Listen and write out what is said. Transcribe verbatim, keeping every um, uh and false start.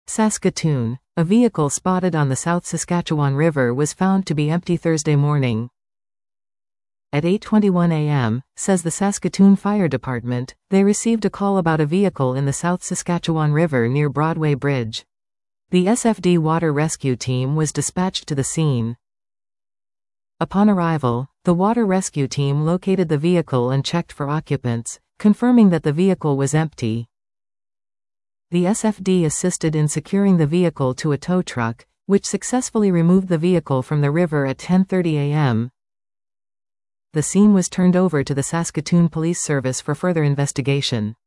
Saskatoon. A vehicle spotted on the South Saskatchewan River was found to be empty Thursday morning. At eight twenty-one a m, says the Saskatoon Fire Department, they received a call about a vehicle in the South Saskatchewan River near Broadway Bridge. The S F D water rescue team was dispatched to the scene. Upon arrival, the water rescue team located the vehicle and checked for occupants, confirming that the vehicle was empty. The S F D assisted in securing the vehicle to a tow truck, which successfully removed the vehicle from the river at ten thirty a m The scene was turned over to the Saskatoon Police Service for further investigation.